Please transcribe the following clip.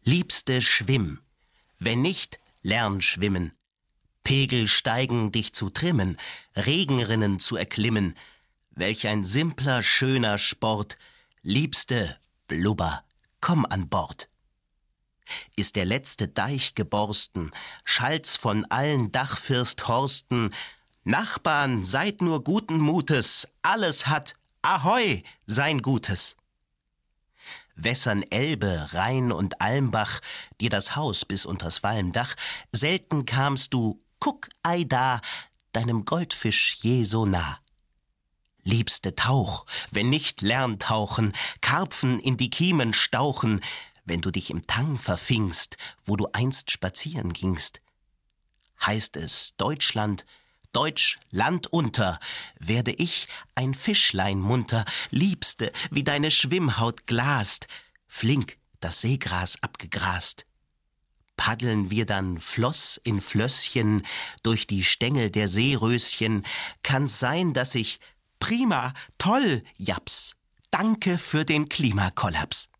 Liebste, schwimm, wenn nicht, lern schwimmen. Pegel steigen, dich zu trimmen, Regenrinnen zu erklimmen. Welch ein simpler, schöner Sport. Liebste, blubber, komm an Bord. Ist der letzte Deich geborsten, schallt's von allen Dachfirsthorsten. Nachbarn, seid nur guten Mutes, alles hat, Ahoi, sein Gutes. Wässern Elbe, Rhein und Almbach dir das Haus bis unters Walmdach, selten kamst du, guck, ei da, deinem Goldfisch je so nah. Liebste, tauch, wenn nicht lern tauchen, Karpfen in die Kiemen stauchen, wenn du dich im Tang verfingst, wo du einst spazieren gingst. Heißt es Deutschland, Deutsch Land unter, werde ich ein Fischlein munter, Liebste, wie deine Schwimmhaut glast, flink das Seegras abgegrast. Paddeln wir dann Floss in Flösschen durch die Stängel der Seeröschen, kann's sein, dass ich prima, toll, japs, danke für den Klimakollaps.